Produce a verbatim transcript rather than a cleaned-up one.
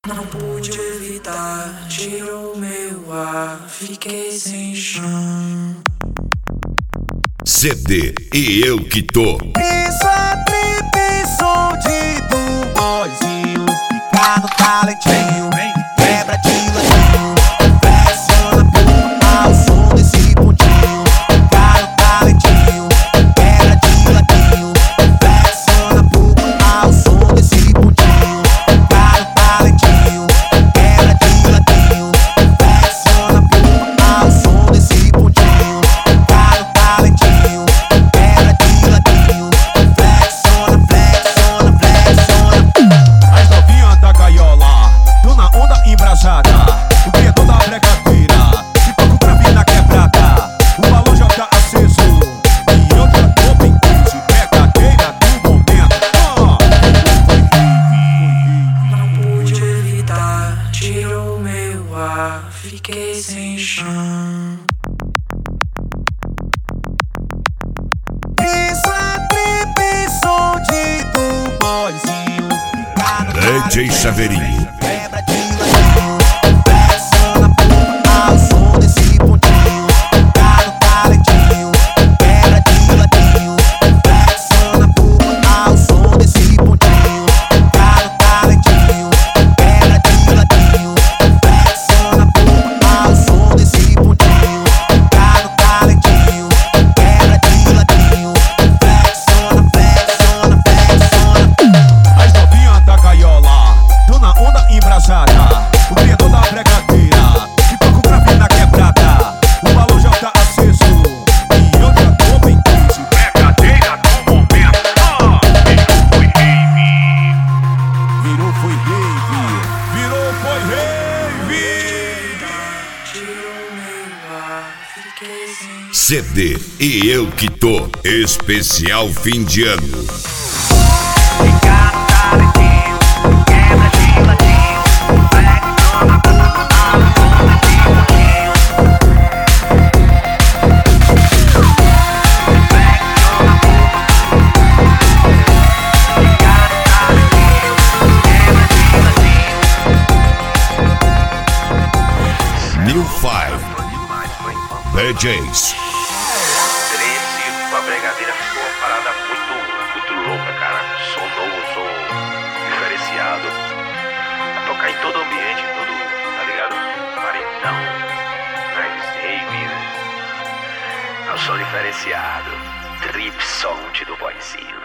Não pude evitar, tirou meu ar, fiquei sem chão. C D e eu que tô. Isso é trip, som de do boyzinho. Fica no talentinho, quebra de ladinho. Flexiona pro ao som desse pontinho. Fica no talentinho, quebra de ladinho. Flexiona pro ao som desse pontinho. Fica no talentinho, quebra de ladinho. Flexiona pro ao som desse pontinho. Fica no talentinho, quebra de ladinho. Flexiona, flexiona, flexiona. As novinhas da gaiola, tô na onda embrasada. O criador da bregadeira, de toco pra vir na quebrada. O balão já tá aceso e eu já tô bem quente. Bregadeira do momento. Ah, Não pude evitar, tirou meu ar, fiquei sem chão. Isso é trip, som de do boyzinho. Fica no D J talentinho, Saveirinho. quebra de ladinho. Flexiona pro ao som desse pontinho. Fica no talentinho, quebra de ladinho. Flexiona pro ao som desse pontinho. Fica no talentinho, quebra de ladinho. Flexiona pro ao som desse pontinho. Fica no talentinho, quebra de ladinho. Flexiona, flexiona, flexiona. as novinhas da gaiola, tô na onda embrasada. O criador da bregadeira, de toco pra vir na quebrada. O balão já tá aceso e eu já tô bem quente. Bregadeira do momento. Ah, virou foi rave. Virou foi rave. Virou foi rave. Tirou meu ar, fiquei sem chão. C D e eu que tô. Especial fim de ano. Fica no talentinho, quebra de ladinho. Flexiona pro ao som desse pontinho. Flexiona pro. Fica no talentinho, quebra de ladinho. New Five D Js. Treze com a bregadeira ficou uma parada muito, muito louca, cara. Som novo, som diferenciado. Vai tocar em todo ambiente, todo, tá ligado? Paredão, mais rave, né? É um som diferenciado. Trip Sound do boyzinho.